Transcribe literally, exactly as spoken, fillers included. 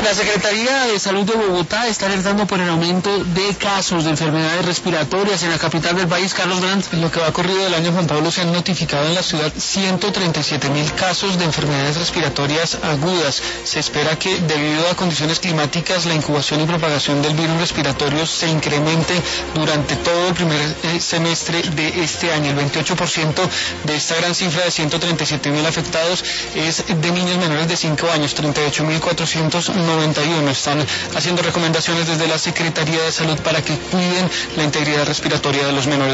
La Secretaría de Salud de Bogotá está alertando por el aumento de casos de enfermedades respiratorias en la capital del país. Carlos Grant. En lo que va corrido del año, Juan Pablo, se han notificado en la ciudad ciento treinta y siete mil casos de enfermedades respiratorias agudas. Se espera que, debido a condiciones climáticas, la incubación y propagación del virus respiratorio se incremente durante todo el primer eh, semestre de este año. El veintiocho por ciento de esta gran cifra de ciento treinta y siete mil afectados es de niños menores de cinco años, treinta y ocho mil cuatrocientos noventa y uno. Están haciendo recomendaciones desde la Secretaría de Salud para que cuiden la integridad respiratoria de los menores.